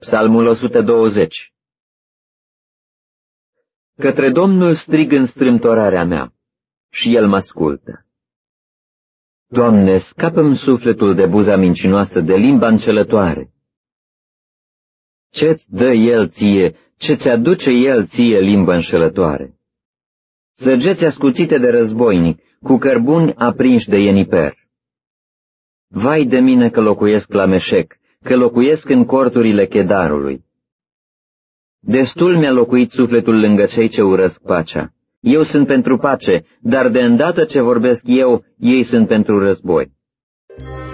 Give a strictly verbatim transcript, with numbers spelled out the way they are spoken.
Psalmul o sută douăzeci. Către Domnul strig în strâmtorarea mea, și El mă ascultă. Doamne, scapă-mi sufletul de buza mincinoasă, de limba înșelătoare. Ce-ți dă El ție, ce-ți aduce El ție limba înșelătoare? Săgeți ascuțite de războinic, cu cărbuni aprinși de ieniper. Vai de mine că locuiesc la Meșec, că locuiesc în corturile Chedarului. Destul mi-a locuit sufletul lângă cei ce urăsc pacea. Eu sunt pentru pace, dar de îndată ce vorbesc eu, ei sunt pentru război.